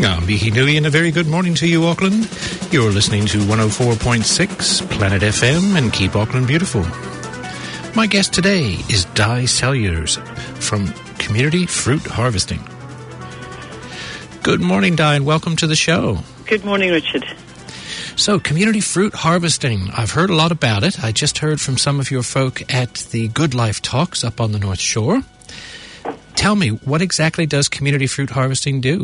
I'm Mickey Newey, and a very good morning to you, Auckland. You're listening to 104.6 Planet FM and Keep Auckland Beautiful. My guest today is Di Salyers from Community Fruit Harvesting. Good morning, Di, and welcome to the show. Good morning, Richard. So, Community Fruit Harvesting, I've heard a lot about it. I just heard from some of your folk at the Good Life Talks up on the North Shore. Tell me, what exactly does Community Fruit Harvesting do?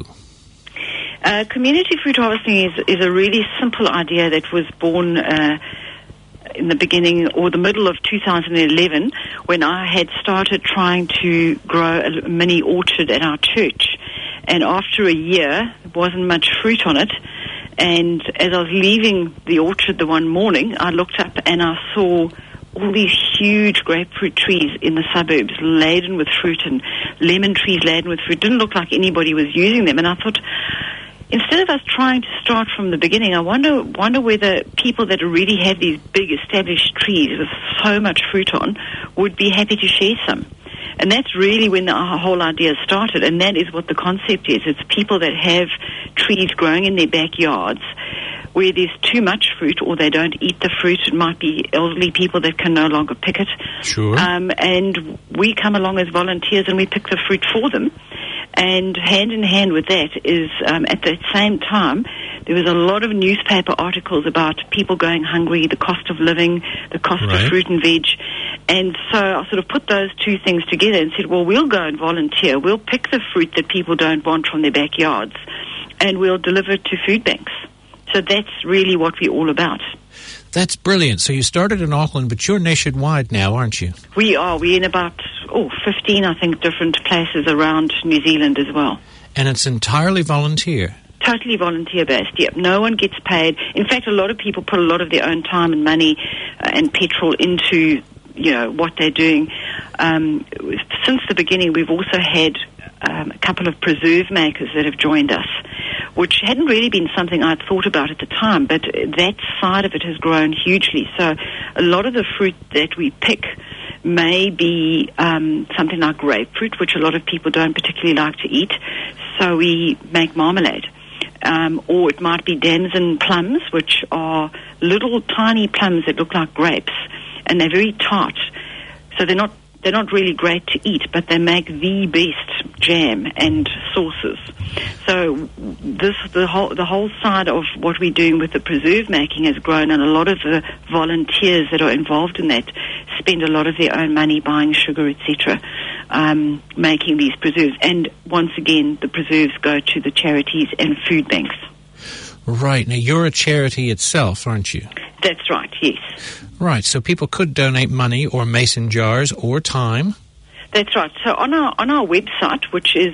Community fruit harvesting is a really simple idea that was born in the beginning or the middle of 2011 when I had started trying to grow a mini orchard at our church. And after a year, there wasn't much fruit on it. And as I was leaving the orchard the one morning, I looked up and I saw all these huge grapefruit trees in the suburbs laden with fruit and lemon trees laden with fruit. It didn't look like anybody was using them. And I thought, instead of us trying to start from the beginning, I wonder whether people that already have these big established trees with so much fruit on would be happy to share some. And that's really when the whole idea started, and that is what the concept is. It's people that have trees growing in their backyards where there's too much fruit or they don't eat the fruit. It might be elderly people that can no longer pick it. Sure. And we come along as volunteers and we pick the fruit for them. And hand in hand with that is, at that same time, there was a lot of newspaper articles about people going hungry, the cost of living, the cost of fruit and veg. And so I sort of put those two things together and said, well, we'll go and volunteer. We'll pick the fruit that people don't want from their backyards, and we'll deliver it to food banks. So that's really what we're all about. That's brilliant. So you started in Auckland, but you're nationwide now, aren't you? We are. We're in about 15, I think, different places around New Zealand as well. And it's entirely volunteer? Totally volunteer-based, yep. No one gets paid. In fact, a lot of people put a lot of their own time and money and petrol into, what they're doing. Since the beginning, we've also had a couple of preserve makers that have joined us, which hadn't really been something I'd thought about at the time, but that side of it has grown hugely. So a lot of the fruit that we pick may be something like grapefruit, which a lot of people don't particularly like to eat, so we make marmalade. Or it might be damson plums, which are little tiny plums that look like grapes, and they're very tart. So they're not really great to eat, but they make the best jam and sauces. So the whole side of what we're doing with the preserve making has grown, and a lot of the volunteers that are involved in that spend a lot of their own money buying sugar, etc., making these preserves. And once again, the preserves go to the charities and food banks. Right. Now, you're a charity itself, aren't you? That's right, yes. Right, so people could donate money or mason jars or time. That's right. So on our website, which is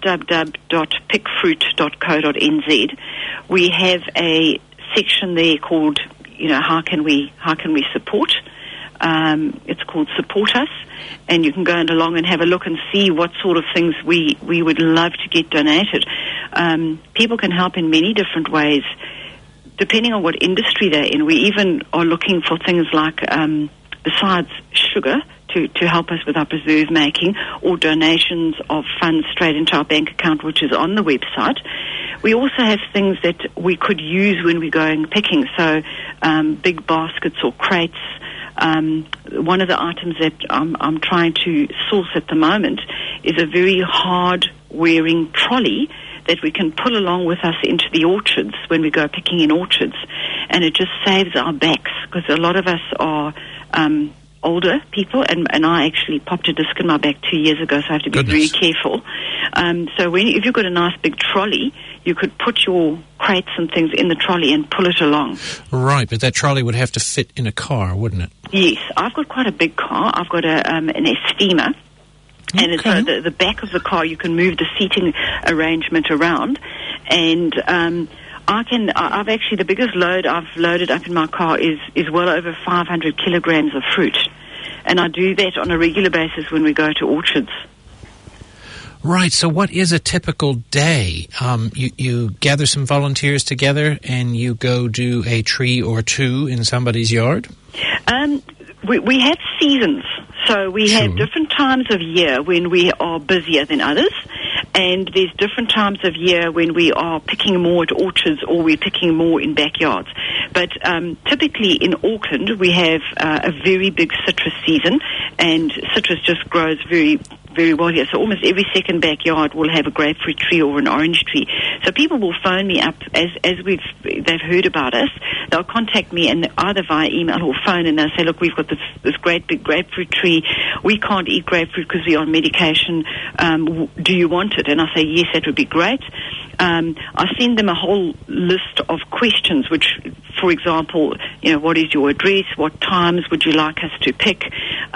www.pickfruit.co.nz, we have a section there called, how can we support? It's called Support Us, and you can go along and have a look and see what sort of things we would love to get donated. People can help in many different ways, depending on what industry they're in. We even are looking for things like, besides sugar, to help us with our preserve making, or donations of funds straight into our bank account, which is on the website. We also have things that we could use when we're going picking, so big baskets or crates. One of the items that I'm trying to source at the moment is a very hard-wearing trolley that we can pull along with us into the orchards when we go picking in orchards. And it just saves our backs, because a lot of us are older people, and I actually popped a disc in my back 2 years ago, so I have to be very careful. So if you've got a nice big trolley, you could put your crates and things in the trolley and pull it along. Right, but that trolley would have to fit in a car, wouldn't it? Yes, I've got quite a big car. I've got an Estima. And it's the back of the car, you can move the seating arrangement around. And I've actually, the biggest load I've loaded up in my car is well over 500 kilograms of fruit. And I do that on a regular basis when we go to orchards. Right, so what is a typical day? You gather some volunteers together and you go do a tree or two in somebody's yard? We have seasons. So we have different times of year when we are busier than others. And there's different times of year when we are picking more at orchards or we're picking more in backyards. But typically in Auckland, we have a very big citrus season, and citrus just grows very, very well here. So almost every second backyard will have a grapefruit tree or an orange tree. So people will phone me up as they've heard about us. They'll contact me, and either via email or phone, and they'll say, look, we've got this great big grapefruit tree. We can't eat grapefruit because we're on medication. Do you want it? And I say, yes, that would be great. I send them a whole list of questions, which, for example, what is your address? What times would you like us to pick?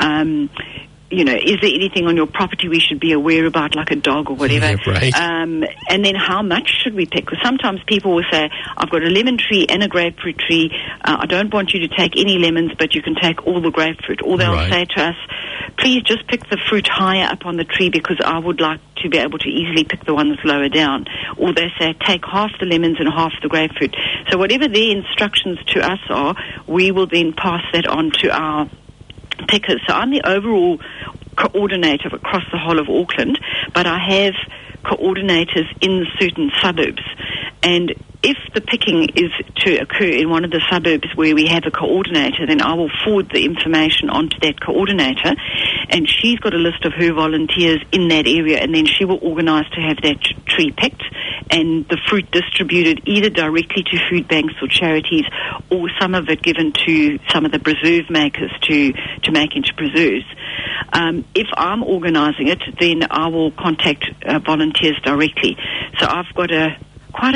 Is there anything on your property we should be aware about, like a dog or whatever? Yeah, right. And then how much should we pick? Because sometimes people will say, I've got a lemon tree and a grapefruit tree. I don't want you to take any lemons, but you can take all the grapefruit. Or they'll say to us, please just pick the fruit higher up on the tree because I would like to be able to easily pick the ones lower down. Or they say, take half the lemons and half the grapefruit. So whatever their instructions to us are, we will then pass that on to our pickers. So I'm the overall coordinator across the whole of Auckland, but I have coordinators in certain suburbs. And if the picking is to occur in one of the suburbs where we have a coordinator, then I will forward the information onto that coordinator, and she's got a list of her volunteers in that area, and then she will organise to have that tree picked and the fruit distributed either directly to food banks or charities, or some of it given to some of the preserve makers to make into preserves. If I'm organising it, then I will contact volunteers directly. So I've got quite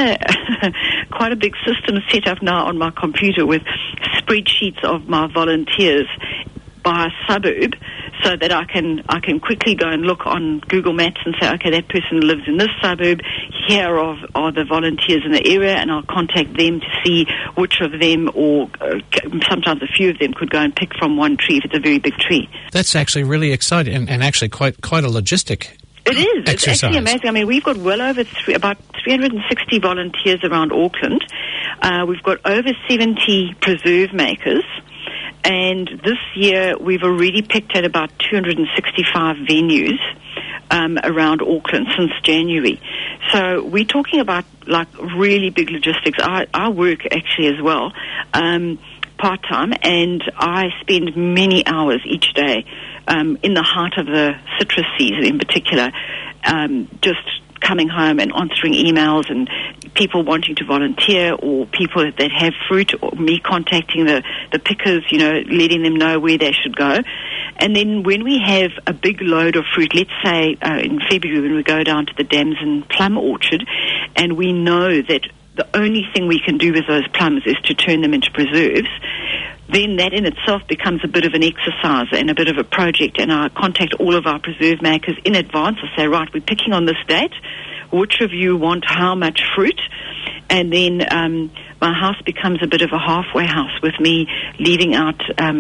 a big system set up now on my computer with spreadsheets of my volunteers by suburb, so that I can quickly go and look on Google Maps and say, okay, that person lives in this suburb. Here are the volunteers in the area, and I'll contact them to see which of them, or sometimes a few of them, could go and pick from one tree if it's a very big tree. That's actually really exciting, and actually quite a logistic. It is. Exercise. It's actually amazing. I mean, we've got well over about 360 volunteers around Auckland. We've got over 70 preserve makers. And this year, we've already picked at about 265 venues around Auckland since January. So we're talking about, like, really big logistics. I work, actually, as well, part-time, and I spend many hours each day in the heart of the citrus season in particular, just coming home and answering emails and people wanting to volunteer, or people that have fruit, or me contacting the pickers, letting them know where they should go. And then when we have a big load of fruit, let's say in February when we go down to the Damson plum orchard, and we know that the only thing we can do with those plums is to turn them into preserves, then that in itself becomes a bit of an exercise and a bit of a project. And I contact all of our preserve makers in advance. I say, right, we're picking on this date. Which of you want how much fruit? And then my house becomes a bit of a halfway house with me leaving out,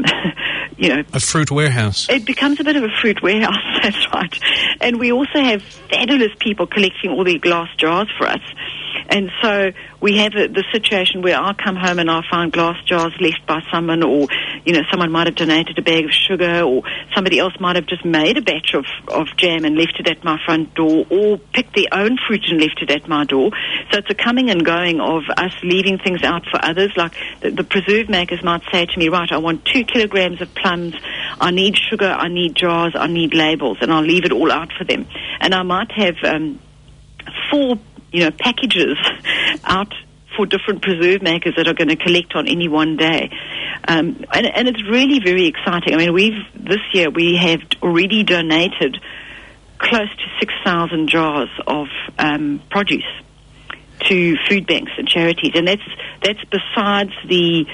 a fruit warehouse. It becomes a bit of a fruit warehouse, that's right. And we also have fabulous people collecting all the glass jars for us. And so we have the situation where I'll come home and I'll find glass jars left by someone, or, someone might have donated a bag of sugar, or somebody else might have just made a batch of jam and left it at my front door, or picked their own fruit and left it at my door. So it's a coming and going of us leaving things out for others. Like the preserve makers might say to me, right, I want 2 kilograms of plums, I need sugar, I need jars, I need labels, and I'll leave it all out for them. And I might have 4 packages out for different preserve makers that are going to collect on any one day. And it's really very exciting. I mean, this year we have already donated close to 6,000 jars of produce to food banks and charities. And that's besides the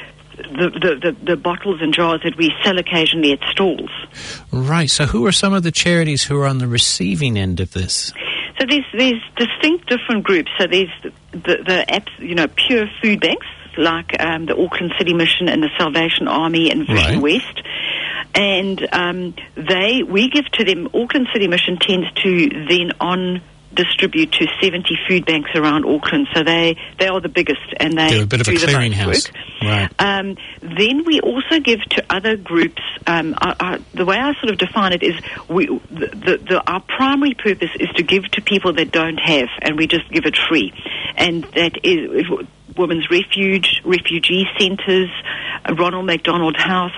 bottles and jars that we sell occasionally at stalls. Right. So who are some of the charities who are on the receiving end of this? So there's distinct different groups. So there's the apps, pure food banks like the Auckland City Mission and the Salvation Army and Vision West. And we give to them. Auckland City Mission tends to then on distribute to 70 food banks around Auckland, so they are the biggest, and they're a bit of a clearinghouse. Right. Then we also give to other groups. The way I sort of define it is, our primary purpose is to give to people that don't have, and we just give it free, and that is Women's Refuge, refugee centres, Ronald McDonald House,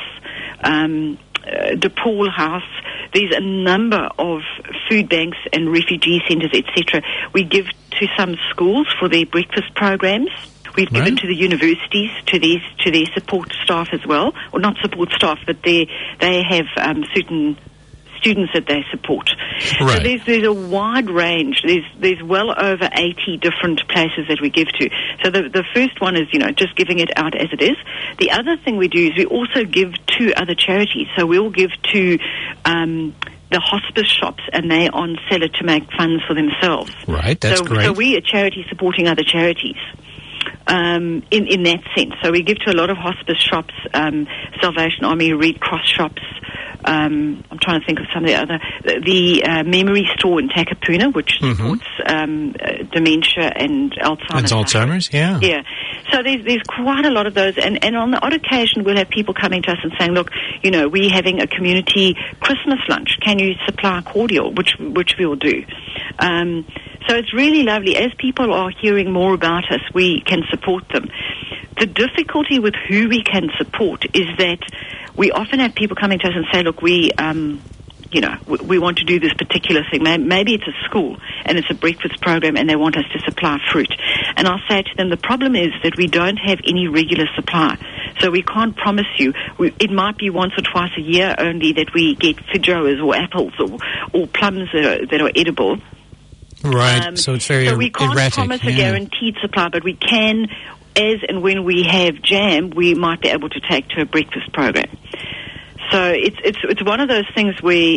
DePaul House. There's a number of food banks and refugee centres, etc. We give to some schools for their breakfast programs. We've given to the universities, to their support staff as well, or not support staff, but they have certain students that they support. Right. So there's a wide range. There's well over 80 different places that we give to. So the first one is, just giving it out as it is. The other thing we do is we also give to other charities. So we'll give to the hospice shops, and they're on Seller to make funds for themselves. Right, that's great. So we are a charity supporting other charities. In that sense. So we give to a lot of hospice shops, Salvation Army, Red Cross shops. I'm trying to think of some of the other. The Memory Store in Takapuna, which supports dementia and Alzheimer's. And Alzheimer's, yeah. Yeah. So there's quite a lot of those. And on the odd occasion, we'll have people coming to us and saying, look, we're having a community Christmas lunch. Can you supply cordial? Which we will do. So it's really lovely. As people are hearing more about us, we can support them. The difficulty with who we can support is that we often have people coming to us and say, look, we want to do this particular thing. Maybe it's a school and it's a breakfast program and they want us to supply fruit. And I'll say to them, the problem is that we don't have any regular supply. So we can't promise you. It might be once or twice a year only that we get feijoas or apples or plums that are edible. Right, so it's very erratic. So we can't promise a guaranteed supply, but we can, as and when we have jam, we might be able to take to a breakfast program. So it's one of those things where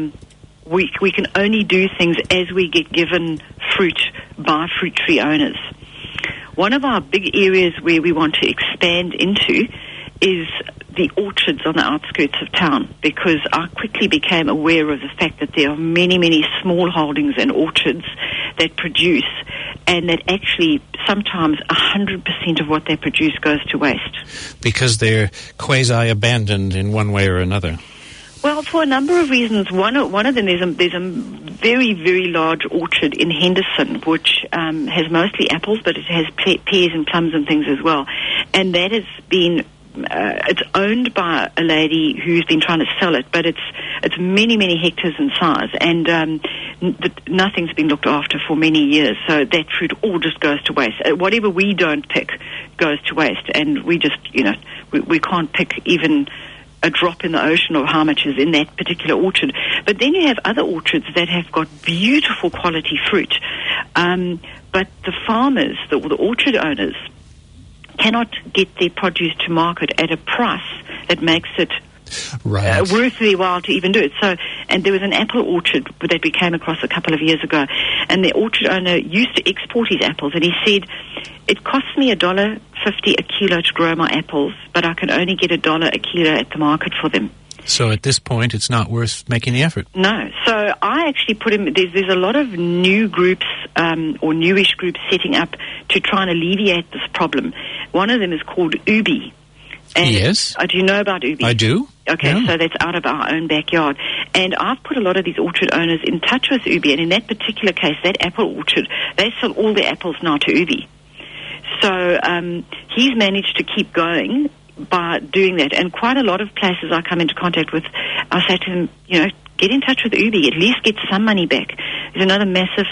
we can only do things as we get given fruit by fruit tree owners. One of our big areas where we want to expand into is the orchards on the outskirts of town, because I quickly became aware of the fact that there are many, many small holdings and orchards that produce, and that actually sometimes 100% of what they produce goes to waste. Because they're quasi-abandoned in one way or another. Well, for a number of reasons. One of them, there's a very, very large orchard in Henderson, which has mostly apples, but it has pears and plums and things as well. And that has been... it's owned by a lady who's been trying to sell it, but it's many, many hectares in size, and nothing's been looked after for many years, so that fruit all just goes to waste. Whatever we don't pick goes to waste, and we just, we can't pick even a drop in the ocean of how much is in that particular orchard. But then you have other orchards that have got beautiful quality fruit, but the farmers, the orchard owners, cannot get their produce to market at a price that makes it worth their while to even do it. So, and there was an apple orchard that we came across a couple of years ago, and the orchard owner used to export his apples, and he said, it costs me $1.50 a kilo to grow my apples, but I can only get $1 a kilo at the market for them. So at this point, it's not worth making the effort. No. So I actually put him... There's a lot of new groups or newish groups setting up to try and alleviate this problem. One of them is called Ubi. And yes. Do you know about Ubi? I do. Okay, yeah. So that's out of our own backyard. And I've put a lot of these orchard owners in touch with Ubi, and in that particular case, that apple orchard, they sell all their apples now to Ubi. So he's managed to keep going by doing that, and quite a lot of places I come into contact with, I say to them, get in touch with Ubi, at least get some money back. There's another massive,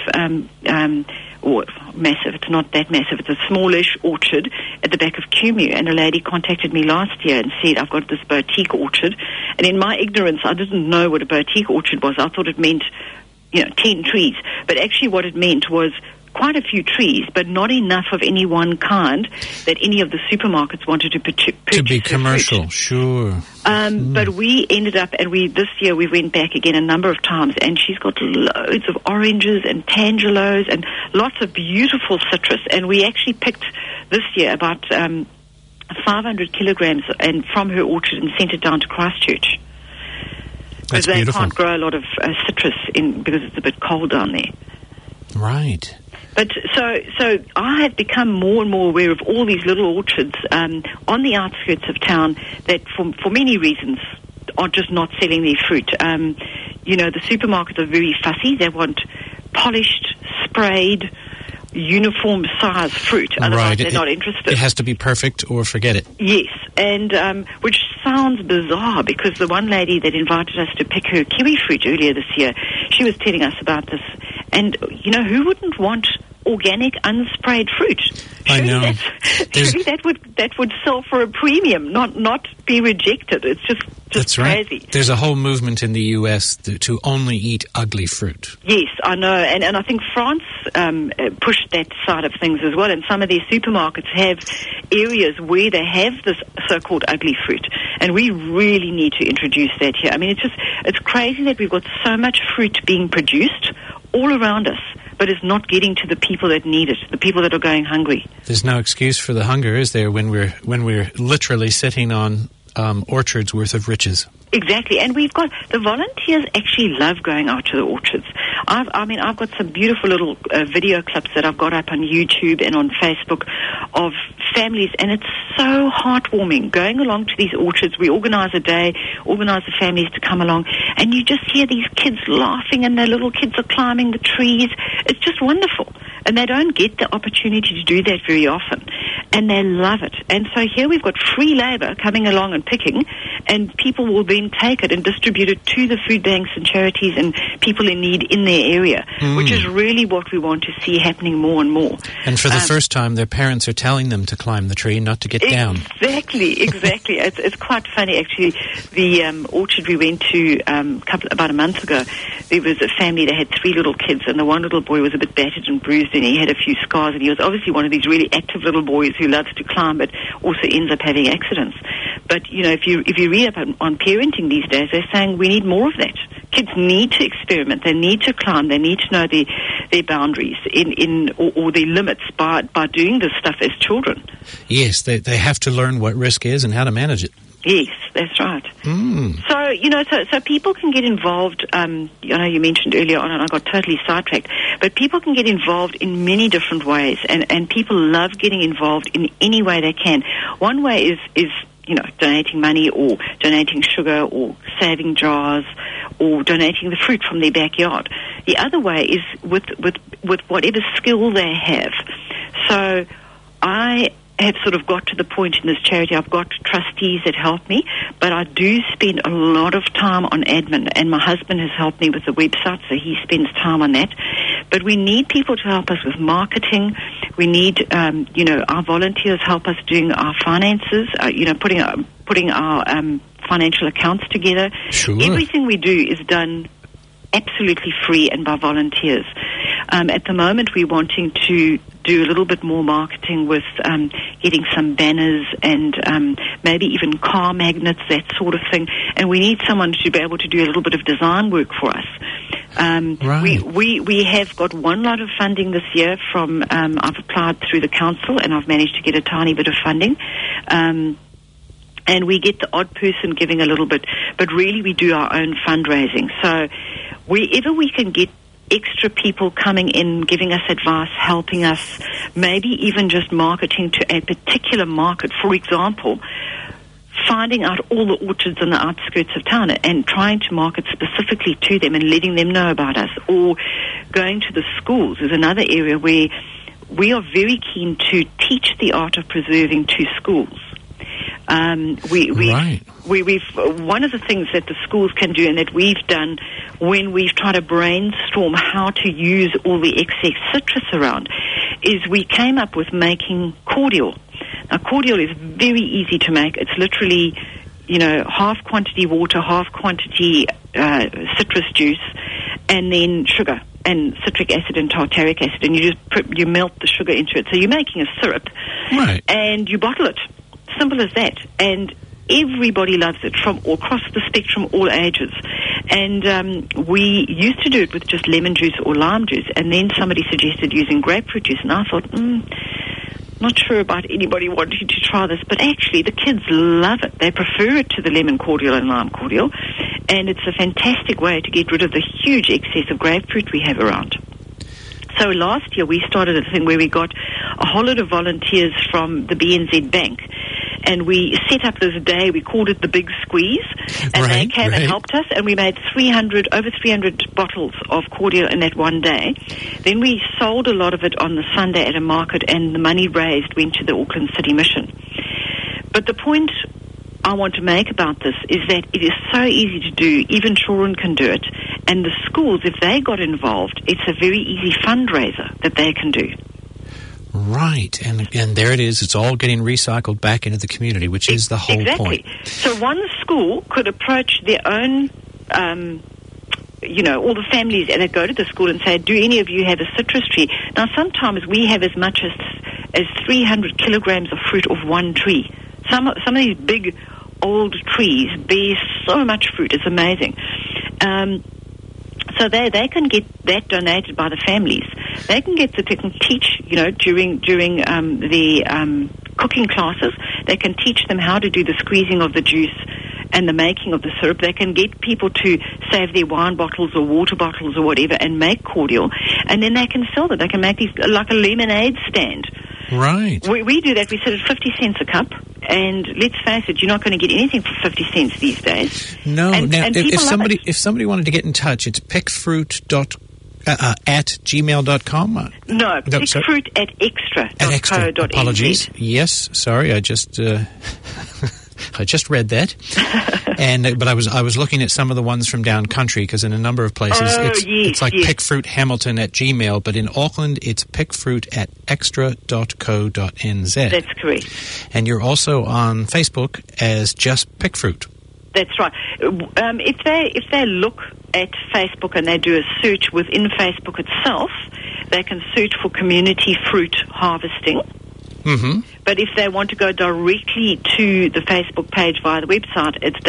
it's not that massive, it's a smallish orchard at the back of Kumu, and a lady contacted me last year and said, I've got this boutique orchard, and in my ignorance, I didn't know what a boutique orchard was. I thought it meant, 10 trees, but actually what it meant was quite a few trees, but not enough of any one kind that any of the supermarkets wanted to purchase. To be commercial, sure. But we ended up, and this year we went back again a number of times, and she's got loads of oranges and tangelos and lots of beautiful citrus, and we actually picked this year about 500 kilograms and from her orchard and sent it down to Christchurch. That's because they beautiful. can't grow a lot of citrus because it's a bit cold down there. Right. But so I have become more and more aware of all these little orchards on the outskirts of town that, for many reasons, are just not selling their fruit. The supermarkets are very fussy. They want polished, sprayed, uniform size fruit. Otherwise, they're not interested. It has to be perfect or forget it. Yes, and which sounds bizarre because the one lady that invited us to pick her kiwi fruit earlier this year, she was telling us about this. And, who wouldn't want organic, unsprayed fruit? I know. Surely that would sell for a premium, not be rejected. It's just That's crazy. Right. There's a whole movement in the U.S. to only eat ugly fruit. Yes, I know. And I think France pushed that side of things as well. And some of these supermarkets have areas where they have this so-called ugly fruit. And we really need to introduce that here. I mean, it's crazy that we've got so much fruit being produced all around us, but it's not getting to the people that need it, the people that are going hungry. There's no excuse for the hunger, is there, when we're literally sitting on orchards worth of riches? Exactly, and we've got the volunteers actually love going out to the orchards. I've got some beautiful little video clips that I've got up on YouTube and on Facebook of families, and it's so heartwarming going along to these orchards. We organise a day, organise the families to come along, and you just hear these kids laughing, and their little kids are climbing the trees. It's just wonderful, and they don't get the opportunity to do that very often, and they love it. And so here we've got free labour coming along and picking, and people will then take it and distribute it to the food banks and charities and people in need in their area, which is really what we want to see happening more and more. And for the first time, their parents are telling them to climb the tree, not to get down. Exactly. It's quite funny, actually. The orchard we went to about a month ago, there was a family that had 3 little kids, and the one little boy was a bit battered and bruised, and he had a few scars, and he was obviously one of these really active little boys who loves to climb, but also ends up having accidents. But, if you read up on parenting these days, they're saying we need more of that. Kids need to experiment. They need to climb. They need to know their boundaries or their limits by doing this stuff as children. Yes, they have to learn what risk is and how to manage it. Yes, that's right. So people can get involved. I know you mentioned earlier on, and I got totally sidetracked, but people can get involved in many different ways, and people love getting involved in any way they can. One way is donating money or donating sugar or saving jars or donating the fruit from their backyard. The other way is with whatever skill they have. So I have sort of got to the point in this charity, I've got trustees that help me, but I do spend a lot of time on admin, and my husband has helped me with the website, so he spends time on that. But we need people to help us with marketing. We need, our volunteers help us doing our finances, putting our financial accounts together. Sure. Everything we do is done absolutely free and by volunteers. At the moment, we're wanting to do a little bit more marketing with getting some banners and maybe even car magnets, that sort of thing. And we need someone to be able to do a little bit of design work for us. Right. We have got one lot of funding this year from, I've applied through the council and I've managed to get a tiny bit of funding. And we get the odd person giving a little bit, but really we do our own fundraising. So wherever we can get extra people coming in, giving us advice, helping us, maybe even just marketing to a particular market. For example, finding out all the orchards on the outskirts of town and trying to market specifically to them and letting them know about us. Or going to the schools is another area where we are very keen to teach the art of preserving to schools. We've one of the things that the schools can do and that we've done when we've tried to brainstorm how to use all the excess citrus around is we came up with making cordial. Now, cordial is very easy to make. It's literally, half quantity water, half quantity citrus juice, and then sugar and citric acid and tartaric acid, and you melt the sugar into it. So you're making a syrup, right? And you bottle it. Simple as that. And everybody loves it from across the spectrum, all ages. And we used to do it with just lemon juice or lime juice, and then somebody suggested using grapefruit juice, and I thought, not sure about anybody wanting to try this, but actually the kids love it. They prefer it to the lemon cordial and lime cordial, and it's a fantastic way to get rid of the huge excess of grapefruit we have around. So last year we started a thing where we got a whole lot of volunteers from the BNZ Bank, and we set up this day. We called it the Big Squeeze, and they came and helped us, and we made over 300 bottles of cordial in that one day. Then we sold a lot of it on the Sunday at a market, and the money raised went to the Auckland City Mission. But the point I want to make about this is that it is so easy to do, even children can do it, and the schools, if they got involved, it's a very easy fundraiser that they can do. Right, and there it is. It's all getting recycled back into the community, which is the whole point. So one school could approach their own, all the families that go to the school and say, do any of you have a citrus tree? Now, sometimes we have as much as 300 kilograms of fruit of one tree. Some of these big, old trees bear so much fruit. It's amazing. So they can get that donated by the families. They can teach, during the cooking classes, they can teach them how to do the squeezing of the juice and the making of the syrup. They can get people to save their wine bottles or water bottles or whatever and make cordial, and then they can sell them. They can make these like a lemonade stand. Right. We do that. We sell it 50 cents a cup, and let's face it, you're not going to get anything for 50 cents these days. No. And if somebody wanted to get in touch, it's pickfruit at gmail.com? No, pickfruit at extra.co.nz. Apologies. Yes, sorry, I just read that. But I was looking at some of the ones from down country, because in a number of places it's like pickfruithamilton at gmail, but in Auckland it's pickfruit at extra.co.nz. That's correct. And you're also on Facebook as just Pickfruit. That's right. If they look at Facebook and they do a search within Facebook itself, they can search for community fruit harvesting. Mm-hmm. But if they want to go directly to the Facebook page via the website, it's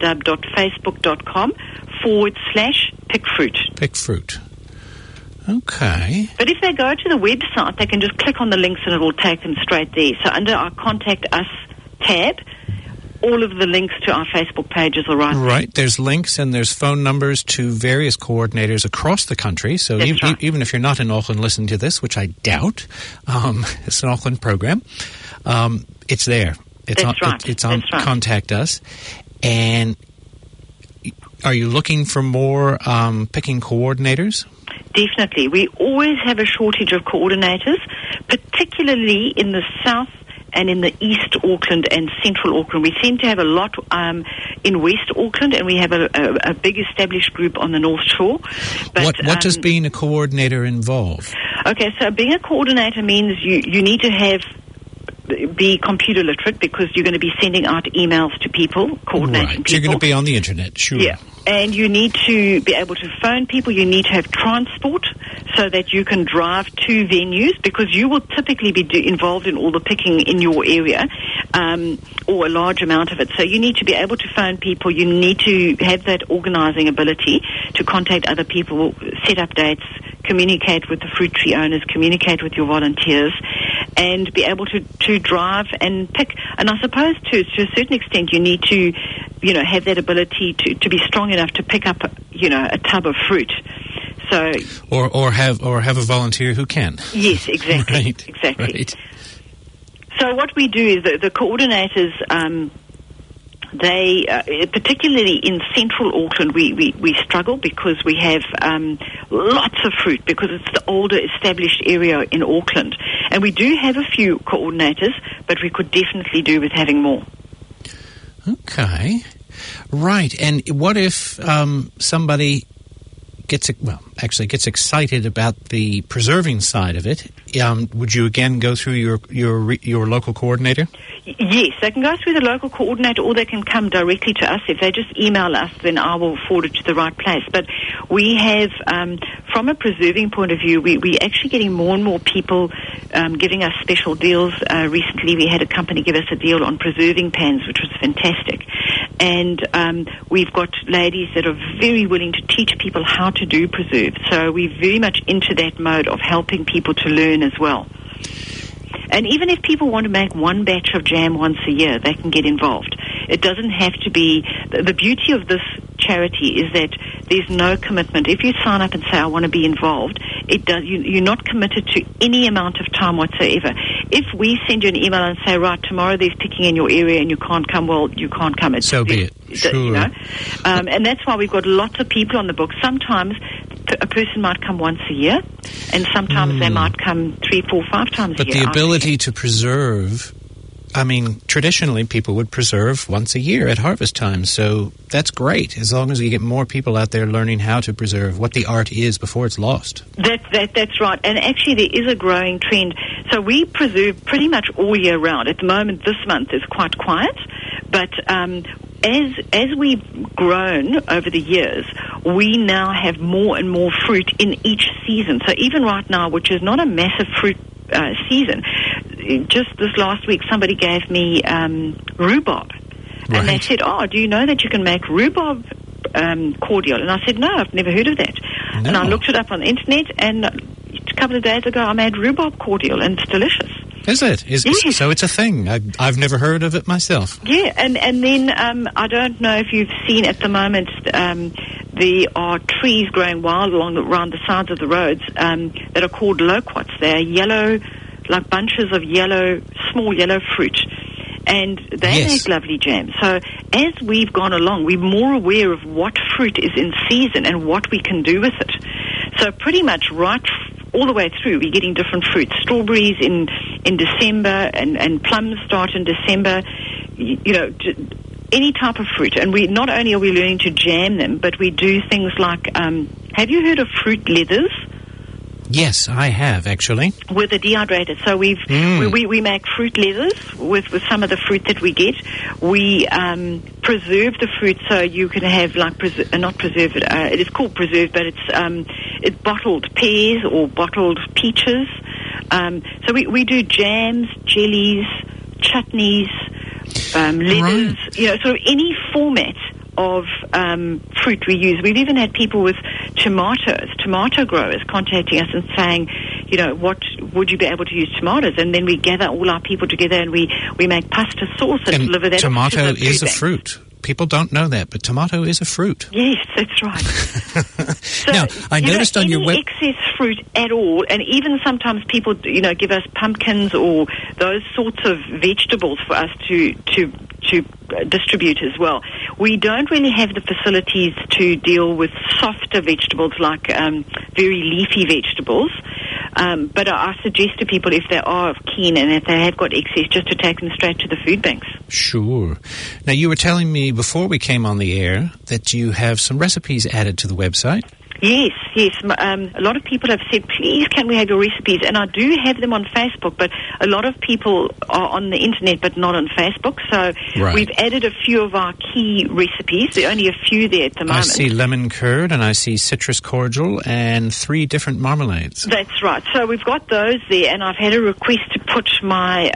www.facebook.com/pickfruit. Pickfruit. Okay. But if they go to the website, they can just click on the links and it will take them straight there. So under our Contact Us tab, all of the links to our Facebook pages are right. Right. There's links and there's phone numbers to various coordinators across the country. So even if you're not in Auckland listening to this, which I doubt, it's an Auckland program, it's there. It's on right. Contact Us. And are you looking for more picking coordinators? Definitely. We always have a shortage of coordinators, particularly in the south and in the East Auckland and Central Auckland. We seem to have a lot in West Auckland, and we have a big established group on the North Shore. But, what does being a coordinator involve? Okay, so being a coordinator means you need to be computer literate, because you're going to be sending out emails to people, coordinating people. You're going to be on the internet, sure. Yeah. And you need to be able to phone people. You need to have transport so that you can drive to venues, because you will typically be involved in all the picking in your area, or a large amount of it. So you need to be able to phone people. You need to have that organising ability to contact other people, set up dates, communicate with the fruit tree owners, communicate with your volunteers, and be able to drive and pick. And I suppose to a certain extent you need to, have that ability to be strong enough to pick up, a tub of fruit. So or have a volunteer who can. Yes, exactly. Right. Exactly. Right. So what we do is the coordinators, they particularly in Central Auckland, we struggle because we have lots of fruit, because it's the older established area in Auckland, and we do have a few coordinators, but we could definitely do with having more. Okay, right. And what if somebody gets excited about the preserving side of it? Would you again go through your local coordinator? Yes, they can go through the local coordinator, or they can come directly to us. If they just email us, then I will forward it to the right place. But we have, from a preserving point of view, we're actually getting more and more people giving us special deals. Recently we had a company give us a deal on preserving pans, which was fantastic. And we've got ladies that are very willing to teach people how to do preserves. So we're very much into that mode of helping people to learn as well. And even if people want to make one batch of jam once a year, they can get involved. It doesn't have to be... The beauty of this charity is that there's no commitment. If you sign up and say, I want to be involved, you're not committed to any amount of time whatsoever. If we send you an email and say, right, tomorrow there's picking in your area and you can't come, well, you can't come. So be it. Sure. You know? And that's why we've got lots of people on the book. Sometimes a person might come once a year, and sometimes they might come 3, 4, 5 times a year. But the ability to preserve, I mean, traditionally people would preserve once a year at harvest time, so that's great, as long as you get more people out there learning how to preserve what the art is before it's lost. That's right, and actually there is a growing trend. So we preserve pretty much all year round. At the moment, this month is quite quiet, but as we've grown over the years, we now have more and more fruit in each season. So even right now, which is not a massive fruit season, just this last week somebody gave me rhubarb. Right. And they said, do you know that you can make rhubarb cordial? And I said, no, I've never heard of that. No. And I looked it up on the internet, and a couple of days ago I made rhubarb cordial, and it's delicious. Is it? Yes. So it's a thing. I've never heard of it myself. Yeah, and then I don't know if you've seen at the moment, there are trees growing wild around the sides of the roads that are called loquats. They're yellow, like bunches of small yellow fruit. And they make lovely jam. So as we've gone along, we're more aware of what fruit is in season and what we can do with it. So pretty much right all the way through, we're getting different fruits. Strawberries in December, and plums start in December. You know, any type of fruit. And we not only are we learning to jam them, but we do things like, have you heard of fruit leathers? Yes, I have, actually. With a dehydrator. So we make fruit leathers with some of the fruit that we get. We preserve the fruit so you can have, like, not preserve it, it is called preserved, but it's bottled pears or bottled peaches. So we do jams, jellies, chutneys, leathers, right. You know, sort of any format of fruit we use. We've even had people with tomato growers contacting us and saying, you know, what would you be able to use tomatoes? And then we gather all our people together and we make pasta sauce and deliver that. Tomato is a fruit. People don't know that, but tomato is a fruit. Yes, that's right. So, now, I noticed on your web... excess fruit at all, and even sometimes people, you know, give us pumpkins or those sorts of vegetables for us to distribute as well. We don't really have the facilities to deal with softer vegetables like very leafy vegetables. But I suggest to people, if they are keen and if they have got excess, just to take them straight to the food banks. Sure. Now, you were telling me before we came on the air that you have some recipes added to the website. Yes. A lot of people have said, please, can we have your recipes? And I do have them on Facebook, but a lot of people are on the internet but not on Facebook. So We've added a few of our key recipes. There are only a few there at the moment. I see lemon curd and I see citrus cordial and 3 different marmalades. That's right. So we've got those there, and I've had a request to put my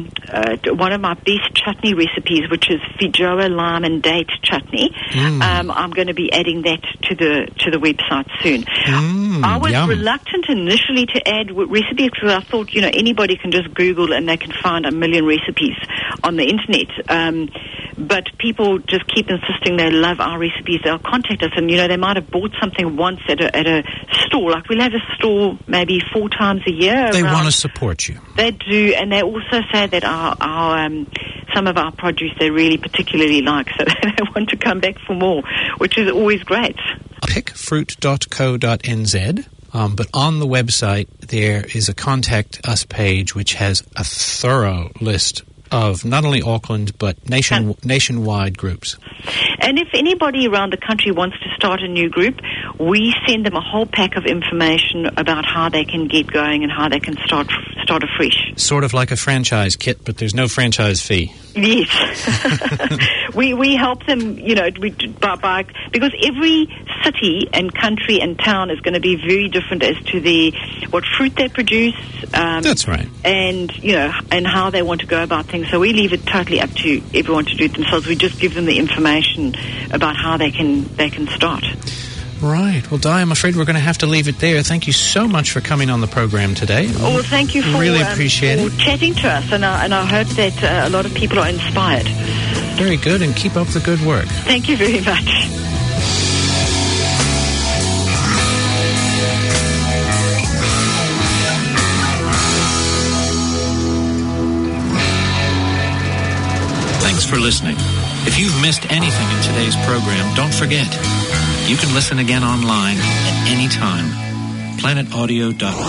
one of my best chutney recipes, which is feijoa lime and date chutney. I'm going to be adding that to the website soon. I was reluctant initially to add recipes because I thought, you know, anybody can just Google and they can find a million recipes on the internet. But people just keep insisting they love our recipes. They'll contact us, and, you know, they might have bought something once at a store. Like, we'll have a store maybe 4 times a year. They want to support you. They do, and they also say that our some of our produce they really particularly like, so they want to come back for more, which is always great. Pickfruit.co.nz, but on the website there is a Contact Us page which has a thorough list of not only Auckland but nationwide groups. And if anybody around the country wants to start a new group, we send them a whole pack of information about how they can get going and how they can start afresh. Sort of like a franchise kit, but there's no franchise fee. Yes. we help them, you know, by because every city and country and town is going to be very different as to what fruit they produce. That's right. And, you know, and how they want to go about things. So we leave it totally up to everyone to do it themselves. We just give them the information about how they can start. Right. Well, Di, I'm afraid we're going to have to leave it there. Thank you so much for coming on the program today. Oh, well, thank you for chatting to us, and I hope that a lot of people are inspired. Very good, and keep up the good work. Thank you very much. listening. If you've missed anything in today's program, don't forget, you can listen again online at any time. planetaudio.com.